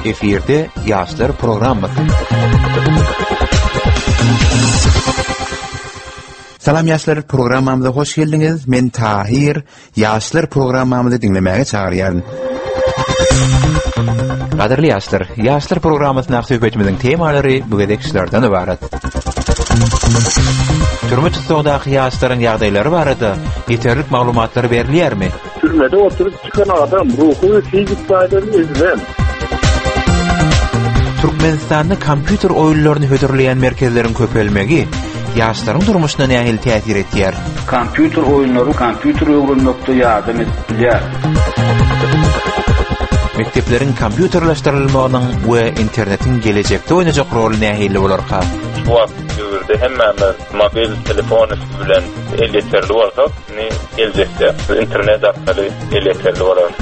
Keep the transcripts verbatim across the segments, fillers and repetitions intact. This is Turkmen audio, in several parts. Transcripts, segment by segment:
Efirde Ýaşlar programmasy. Salam ýaşlar, programmamyza hoş geldiňiz. Men Tahir. Ýaşlar programmamyzy dinlemäge çagyrýaryn. Gaderli ýaşlar, Ýaşlar programmasynyň söhbetimiziň temalary bu gedekçilerden ibaret. Türme tutduğundaky ýaşlaryň ýagdaýlary barada ýeterlik maglumatlary berilýärmi? Türmede oturup çıkan adam ruhu ve fizik faýdalyny ezlen. Türkmenistanda kompýuter oýunlaryny hödürleýän merkezleriň köpelmegi ýaşlaryň durmuşyna nähil täsir etýär? Kompýuter oýunlary kompýuter öwrenmekde ýardam etýär. Mekteplerin kompýuterlaşdyrylmagynyň we internetiň gelejekde oýnajak roly nähili bolarka? Bu döwürde hemmämiz mobil telefon bilen elýetlerli bolsak, ne geljekde internet arkaly elýetlerli bolar.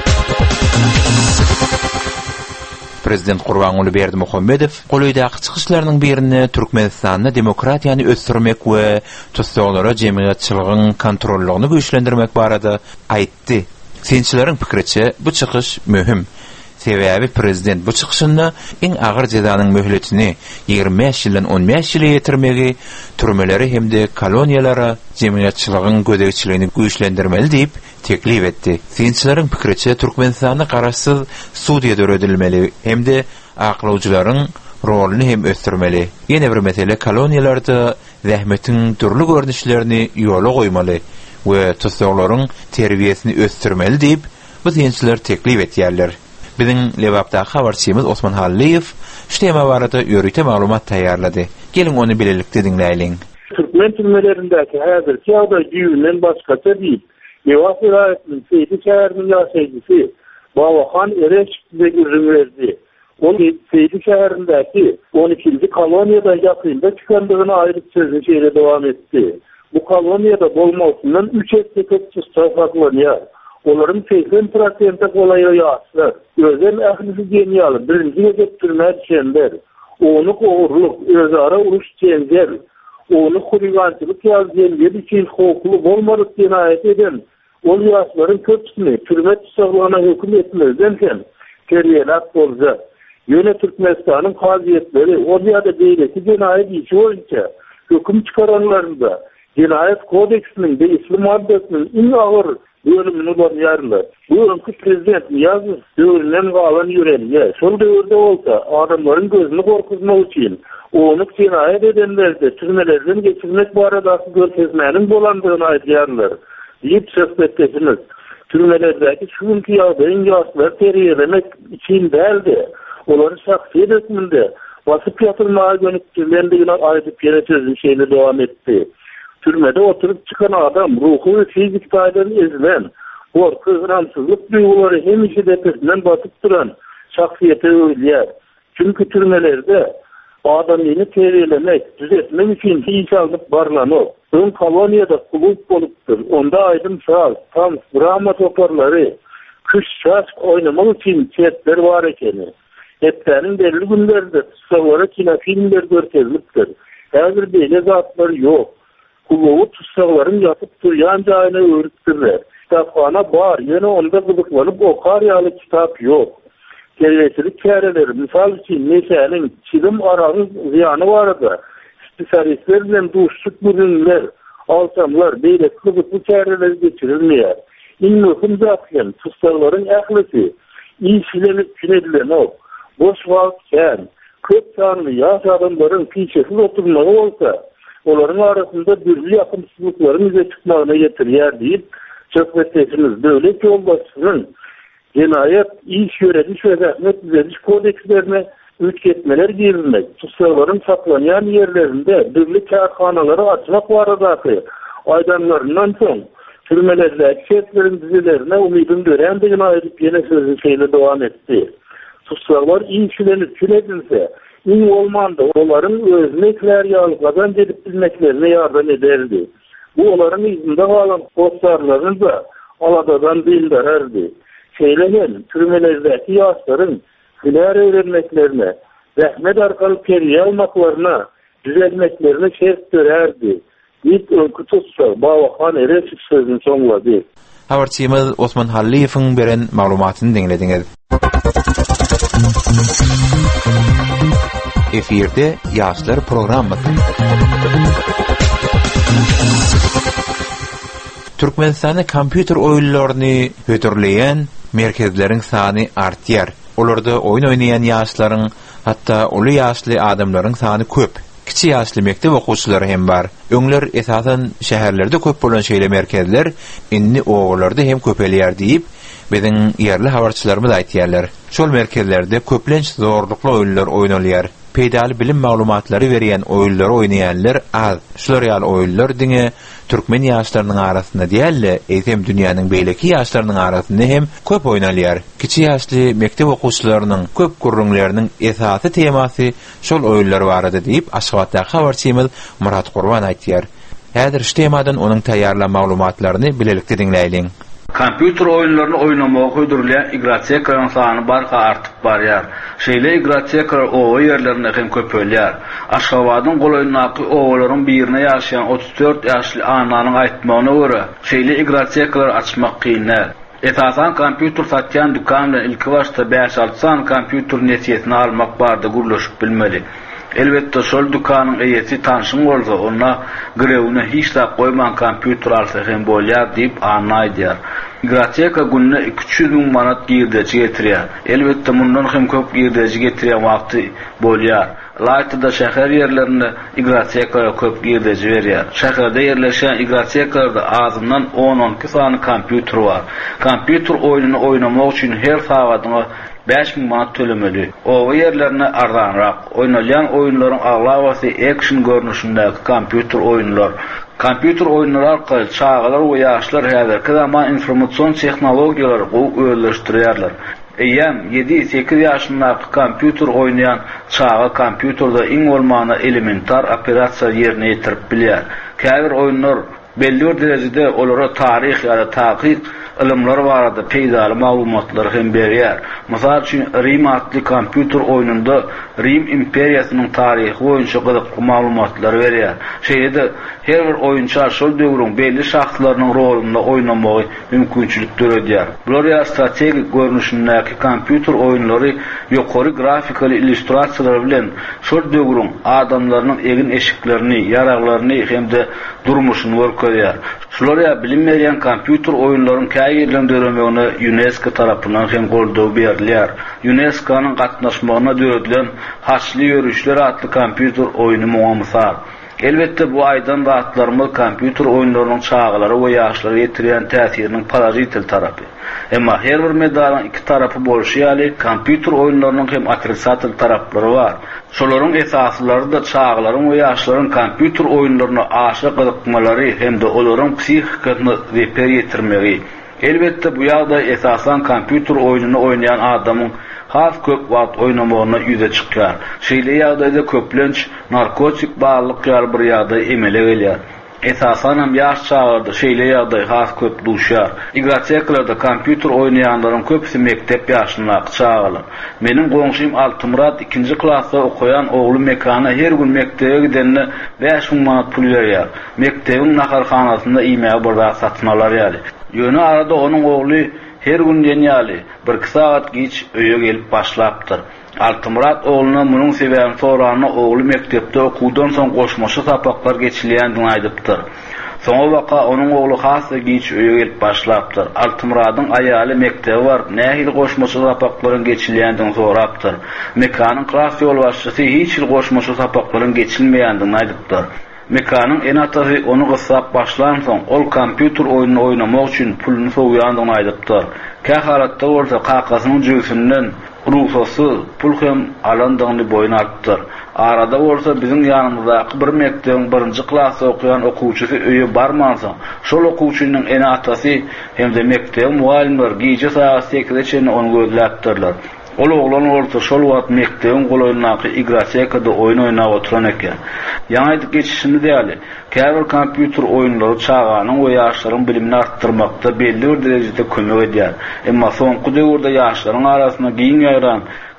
Prezident Gurbanuly Berdimuhammedow goýdaky çykyşlarynyň birini Türkmenistanda demokratiýany ösdürmek we tutsaglary jemgyýetçiligiň kontrollygyny güýçlendirmek barada aýtdy. Sinçileriň pikiriçe bu çykyş möhüm. Sebäbi prezident bu çykyşynda iň agyr jezanyň möhletini ýygrimi beş ýyldan on beş ýyla ýetirmegi, türmeleri hemde koloniýalara jemgyýetçiligiň gödekçiligini güýçlendirmeli diýip teklif etdi. Sinçileriň pikiriçe Türkmenistanda garaşsyz sudiýa döredilmeli hemde aklawjylaryň rolini hem ösdürmeli. Ýene bir mesele koloniýalarda zähmetiň türlü görnüşlerini ýola goýmaly we tutsaklaryň terbiýesini ösdürmeli diýip bu sinçiler teklif etýärler. Bizim Lewapda habarçymyz Osman Halliýew şu tema barada ýörüte maglumat taýýarlady. Gelin onu bilelikde dinleýin. Türkmen türmelerindäki häzirki ýagdaý düýünden başgaça diýip, Lewap vilayatynyň Seydi şäheriniň ýaşaýjysy Bawahan Ereşikdegi ürünverdi. O Seydi şäherindäki on ikinji koloniýada ýakynda çykandygyny aýryp sözüň şeýle dowam etdi. Bu koloniýada bolmasyndan üç esse köp çystanýar. Olaryň seksen prosenti golaýa ýaşlar. Özel ählisi geniýal, birinji gezek türmä düşenler. Onu gowruluk, özara uruş çenjer. Onu huligançylyk ýazgyn ýedi için hokukly bolmadyk diýen aýet eden. Ol ýaşlaryň köpsini türme tutsaklaryna höküm etmezden hem terbiýelap bolsa. Ýöne Türkmenistanyň haziýetleri o ýa-da beýleki genaýet işi boýunça höküm çykaranlarynda Genayet Kodeksinin de İslam maddesinin iň agyr bölümini bolýarlar. Bu öňkü prezident Niýazow döwründen galan ýörenýär. Şol döwürde bolsa adamlaryň gözüni gorkuzmak üçin onu genayet edenlerde türmelerden geçirmek baradaky görkezmäniň bolandygyny aýdýarlar. Ýet söhbetdesiniz. Türmelerdäki şuňky ýagdaýyň ýaşlar terbiýelemek için däldi. Olary şahsy hükmünde basyp ýatyrmaga gönükdirlendigini aýdyp ýene sözüň şeýle dowam etdi. Türmede oturup çıkan adam ruhu ve fizik faýdalyny ezlen, gorky, ýramsyzlyk duýgulary hemişe depesinden batyp duran şahsiýete öýlýär. Çünki türmelerde adamyny terbiýelemek, düzeltmek üçin iş alyp barlanyp, öň koloniýada klub bolupdyr. Onda aýdym şahs, tam drama toparlary, kış şaş oynamak üçin çetler bar ekeni. Hepsinin belli günlerde tutsaklary kinofilmler görkezlipdir. Häzir beýle zatlar ýok. Kuluğu tutsaklaryň ýatyp durýan jaýyna öwrüpdirler. Kitapxana bar, ýene onda gyzyklanyp okar ýaly kitap ýok. Terbiýeçilik käreleri, misal üçin meşäniň çilim aragyň zyany barada, spesialistler bilen duşluk bürünler, alsamlar, beýleki gyzykly käreleri geçirilmeýär. Iň möhüm zatken tutsaklaryň ählisi, işlenip günedilenok, boş wagt kän, köp sanly ýaş adamlaryň piçesiz oturmagy bolsa, olaryň arasynda birli ýakymsızlyklaryň ýüze çykmagyna ýetirýär diýip söhbetdesiniz. Döwlet ýolbaşçysynyň genayet, iş ýörediş we zähmet düzeliş kodekslerine üýtgetmeler girilmek, tutsaklaryň saklanýan ýerlerinde birli çarhanalary açmak baradaky aýdanlaryndan soň türmelerdäki şertleriň düzelerine umydyn dörendigini aýdyp ýene sözüň şeýle dowam etdi. Tutsaklar işlenip günedilse, iň bolmanda olaryň özüne ýaly gazanç edip bilmeklerine ýardam ederdi. Bu olaryň izinde galan dostlarlaryny da aladadan bildirerdi. Şeýlegen türmelerdäki ýaşlaryň güler öwrenmeklerine, zähmet arkaly terbiýe almaklaryna, düzelmeklerine şert görerdi. İlk öňkü tutsa Bawahan Ereşik sözüni soňlady. Habarçymyz Osman Halliýewiň beren maglumatyny dinlediňiz. Efirde Yaşlar programması. Türkmenistan'da kompüter oyunlarını götürleyen merkezlerin sany artýar. Olarda oyun oynayan yaşların, hatta ulu yaşlı adamların sany köp. Kiçi yaşlı mektep okuwçylary hem bar. Öňler esasen şäherlerde köp bolan şeýle merkezler inni oğullarda hem köpelýär diýip biziň ýerli habarçylarymyz aýtýarlar. Şol merkezlerde köplenç zorlukly oyunlar oýnalýar. Peýdaly bilim maglumatlary berýän oyunlary oýnaýanlar az. Şular ýaly oyunlar diňe türkmen ýaşlarynyň arasynda diýerler, eýsem dünýäniň beýleki ýaşlarynyň arasynda hem köp oýnalýar. Kiçi ýaşly mektep okuwçylarynyň köp gurrunlarynyň esasy temasy şol oyunlar barada diýip Aşgabatda habarçymyz Murat Gurban aýtýar. Häzir şu temadan onuň taýýarlan maglumatlaryny bilelikde dinleýin. Kompüter oyunlarını oynamağa uydurulayan igratiya sany barka artyp barýar. Şeýle igratiya owa yerlerinde hem köpelýär. Aşgabatyň golaýnaky owalaryň birine ýaşaýan otuz dört ýaşly ananyň aýtmagyna görä, şeýle igratiyalar açmak kynlar. Esasan kompüter satýan dükanda ilki başda beş alty san kompüter netiýetini almak barda gurlaşyp bilmeli. Elbette şol dükanyň eýesi tanşyň bolsa, ona girewine hiç da goýman kompüter alsa hem bolýar diýip anlaýdýar. Igratiýa günne iki yüz bin manat girdeji getirýär. Elbette mundan hem köp girdeji getirýän wagty bolýar. Laýtda şäher ýerlerinde igratiýa köp girdeji berýär. Şäherde ýerleşen igratiýalarda azyndan on on iki sany kompüter bar. Kompüter oýunyny oýnamak üçin her sagatyna beş bin manat tölemeli. O yerlerine arzanrak oynalyan oyunların ağlavası action görünüşündeki kompüter oyunlar. Kompüter oyunları arkalı çağlar ve yaşlar häzirki zaman informasyon tehnologiýalary öwürleşdirýärler. Eýem yedi sekiz ýaşyndaky kompüter oynayan çağa kompüterde iň bolmany elementar operasiýa ýerine ýetirip bilýär. Käbir oyunlar belli bir derejede olara tarih ýa-da taqiq ilimler barada peýdaly maglumatlar hem berýär. Mysal üçin Rim adly kompüter oyununda Rim imperiýasynyň taryhy boýunça gyzykly maglumatlar berýär. Şeýle her bir oyunçy şol döwrüň belli şahslarynyň rolunda oynamagy mümkinçilik töredýär. Bular ýa strategik görnüşindäki kompüter oyunlary ýokary grafikaly illüstrasiýalar bilen şol döwrüň adamlarynyň egin eşiklerini, ýaraklaryny hem-de durmuşyny görkezýär. Şular ýa bilim berýän kompüter oyunlaryň käýirlendirmegine UNESCO tarapyndan hem goldaw berilýär. UNESCO'nun gatnaşmagyna döredilen Haçly ýörüşler adly kompüter oyunu muamysal. Elbette bu aýdan rahatlarymyz kompüter oyunlarynyň çağlary we ýaşlara ýetirýän täsiriniň parazitil tarapy. Emma her bir medalyň iki tarapy bolşýaly, kompüter oyunlarynyň hem atrisatil taraplary bar. Şolaryň esaslary da çağlaryň we ýaşlaryň kompüter oyunlaryna aşy gyzykmalary hem-de olaryň psihikasyny reper ýetirmegi. Elbette bu ýagdaý esasan kompüter oyununy oýnayan adamyň has köp wagt oynamagyna ýüze çykýar. Şeýle ýagdaýda köplenç narkotik baglyk ýaly bir ýagdaý emele gelýär. Esasan hem ýaş çağlarda şeýle ýagdaý has köp duşýar. Igratiýalarda kompüter oýnaýanlaryň köpsi mektep ýaşyndaky çağlar. Meniň goňşym Altımurat ikinji klasda okuyan ogly mekana her gün mektebe gidende beş bin manat pul berýär. Mektebiň naharhanasynda iýmäge bir zat satyn alarýar. Ýöne arada onuň ogly her gün denýäli bir saat geç öýe gelip başlapdyr. Altımurat oğluna munyň sebäbini soranyna ogly mektepde okuwdan soň goşmaşy tapaklar geçilýändigini aýdypdyr. Soňa waka onuň ogly hasy geç öýe gelip başlapdyr. Altımuratdyň aýaly mektebi bar, nähili goşmaşy tapaklaryň geçilýändigini sorapdyr. Mekanyň klas ýol başçysy hiç il goşmaşy tapaklaryň geçilmeýändigini aýdypdyr. Mekanyň en atasy onu gysap başlan soň ol kompüter oyununy oynamak üçin pulunu soýandygyny aýdypdyr. Kä halatda bolsa qaqasynyň jügüsinden ruhsasy pul hem alandygyny boyun atdyr. Arada bolsa biziň ýanymyzdaky bir mektebiň birinji klasda okuyan okuwçysy öýe barmansa, şol okuwçynyň en atasy hem-de mektep muallimler gije saat sekizde çenli onu gözläpdirler. Ol oglan orta şol wagt mektebiň golaýnaky igratiýakada oýun oýnap oturan eken. Ýa-da geçişini diýeli. Käbir kompüter oyunlary çağanyň we ýaşlaryň bilimini artdyrmakda belli bir derejede kömek edýär. Emma soňky döwürde ýaşlaryň arasynda giň ýaran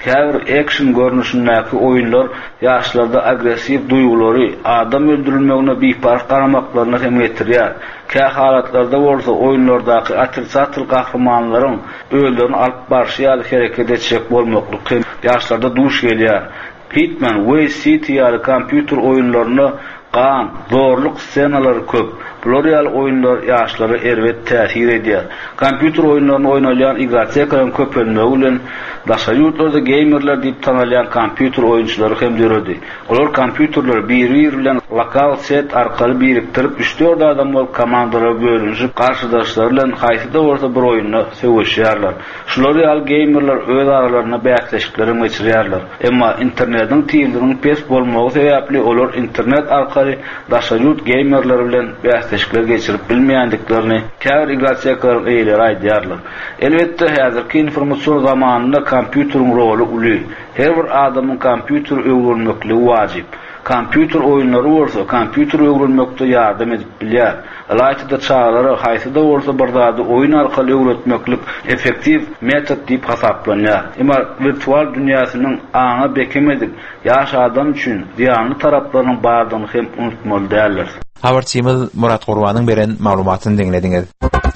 Käbir action görnüşündäki oýunlar ýaşlarda agressiv duýgulary, adam öldürilmegine bipark garamaklarına hem getirýär. Kä halatlarda bolsa oýunlardaky atyl-satyl gahrymanlaryň öýlerini alyp barşýaly hereket etjek bolmakly ýaşlarda duş gelýär. Hitman, Way City ýaly kompýuter oýunlaryny qan, zorluk ssenalary köp. Bular ýaly oýunlar ýaşlara erwet täsir edýär. Kompýuter oýunlaryny oýnaýan igratiýaklaryň köpelmegi bilen daşaýurtlarda gamerler diýip tanalýan kompýuter oýunçylary hem döredi. Olar kompýuterler bir-biri bilen lokal set arkaly biriktirip üç dört adam bolup komandalara bölünýär. Karşıdaşlar bilen haýsy da bolsa bir oýunny söwüşýärler. Şular ýaly gamerler öz aralaryna bäkleşiklerini geçirýärler. Emma internetiň tiýildigini pes bolmagy sebäpli olar internet arkaly daşaýurt gamerler bilen bäkleşikler geçirip bilmeýändiklerini käbir igratiýaklaryň eýleri aýdýarlar. Elbetde häzirki informasiýon zamanynda kompýuteryň roly uly. Her bir adamyň kompýuter öwrenmekligi wajyp. Kompýuter oýunlary bolsa, kompýuter öwrenmekde ýardam edip bilýär. Alaytyda çağlara haýsy da bolsa bir zady oýun arkaly öwretmeklik effektiv metod diýip hasaplanýar. Emma virtual dünýäsynyň aňa bekemedik ýaş adam üçin ziýanly taraplarynyň bardygyny hem unutmaly däldir. Habarçymyz Murat Gurbanyň beren maglumatyny dinlediňiz.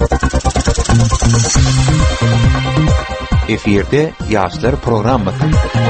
Efirde ýaşlar programmasy.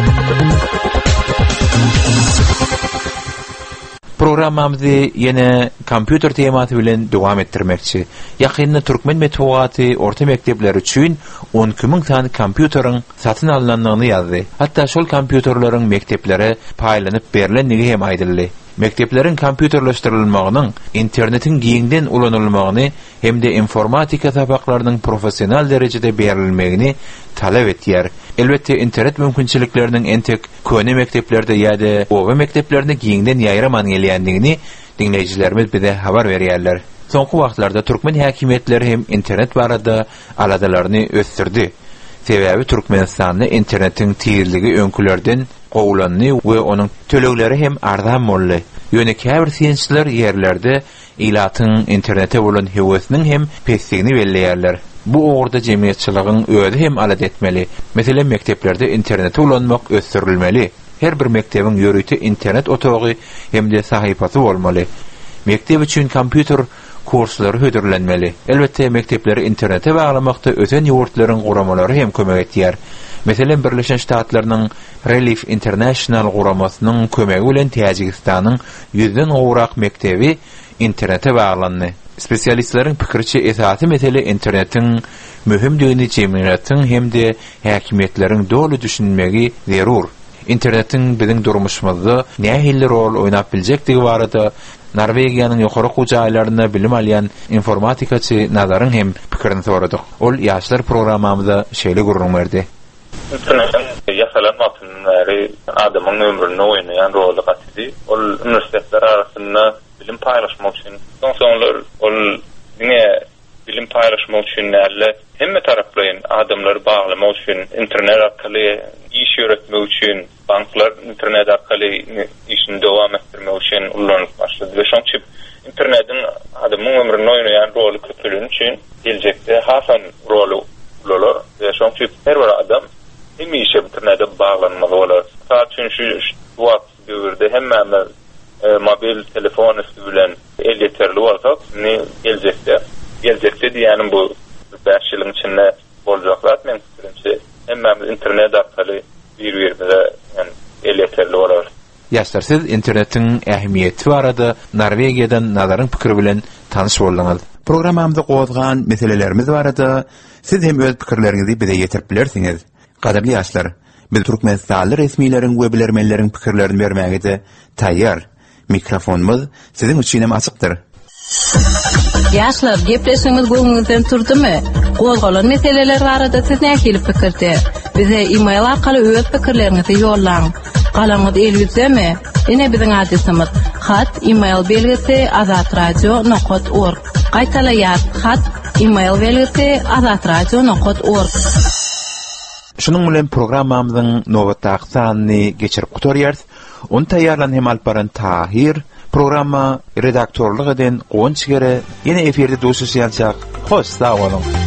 Programmamyzy ýene kompýuter temasy bilen dowam etdirmekçi. Ýakynda türkmen metbuaty orta mekdepler üçin on iki ming tane kompýuteriň satyn alynanlygyny ýazdy. Hatda şol kompýuterleriň mekteplere paýlanyp berilenligi hem aýdyldy. Mektepleriň kompýuterleşdirilmeginiň, internetin giňden ulanylmagyny hemde informatika sabaklarynyň professional derejede berilmegini talap etýär. Elbetde internet mümkinçilikleriniň entek köne mekteplerde ýa-da owa mekteplerinde giňden ýaýraman gelýändigini dinleýijilerimiz bize habar berýärler. Soňky wagtlarda türkmen häkimetleri hem internet barada aladalaryny ösdürdi. Sebäbi Türkmenistanyň internetiň tiýirligi öňkülerden gowulandy we onuň tölegleri hem arzan boldy. Ýöne käbir siyensçiler ýerlerde ilatyň internete bolan hewesiniň hem pesligini belleýärler. Bu ogurda jemgyýetçiligiň özi hem alat etmeli. Meselem mekteplerde internete ulanmak ösdürilmeli. Her bir mektebiň ýörüti internet otagy hemde sahypasy bolmaly. Mektep üçin kompýuter kurslary hödürlenmeli. Elbetde mektepleri internete baglamakda özen ýurtlaryň guramalary hem kömek etýär. Meselem Birleşen Ştatlarynyň Relief International guramasynyň kömegi bilen Täjikistanyň ýüzden gowrak mektebi internete baglandy. Spesialistleriň pikirçe esasy mesele internetiň mühimdigini jemgyýetiň hemde häkimetleriň dolu düşünmegi zerur. Internetin bizim durmuşymyzda nähili rol oýnap biljekdigi barada Norwegiýanyň ýokary gujaýlaryna bilim alýan informatikaçy Nazaryň hem pikirini soradyk. Ol ýaşlar programmamyzda şeýle gurrun berdi. Internetin ýasalanmagyny adamyň ömrüne oýnaýan roly gatydy. Ol üniversitetler arasynda bilim paýlaşmak üçin, soňlar ol diňe bilim paýlaşmak üçin näle hemme taraplaryň adamlary baglamak üçin internet arkaly iş öğretmek üçin banklar internet arkaly işini dowam etdirmek üçin ulanyp başlady. Ve şoňçy internetin adamyň ömrüne oýnaýan roly köpülen üçin geljekde hasan roly bolar. Ve şoňçy her bir adam hem işe internete baglanmaly bolar. Saat üçin şu wagt döwürde hemme e, mobil telefon bilen el yeterli bolsa, ne geljekde geljekde diýenim bu beş ýylyň içinde boljaklar. Men fikrimçe hemme internet arkaly bir-birine yani el yeterli bolar. Ýaşlar, siz internetiň ähmiýeti barada Norwegiýadan Nazaryň pikiri bilen tanyş boldyňyz. Programmamyzda gozgan meselelerimiz barada siz hem öz pikirleriňizi bize ýetirip bilersiňiz. Gaderli ýaşlar, biz Türkmenistanly resmiýleriň we bilermenleriň pikirlerini bermäge taýýar. Mikrofonumuz sizin üçin hem açykdyr. Ýaşlar, gepleşigimiz göňüňizden turdymy? Gozgalan meseleler barada siz nähili pikirde? Bize e-mail arkaly öz pikirlerinizi ýollaň. Galaňyz elbizemi? Ene biziň adresimiz hat e-mail belgisi azatradio nokta org. Gaýtalaýar hat e-mail belgisi azatradio nokta org. Şunun bilen programmamyzyň nowatdaky sanyny geçirip gutarýarys. Onu taýýarlan hem alparan Tahir, programma redaktorluk eden Gonçgere ýene eferde duşuşýançak. Hoş, sag bolun.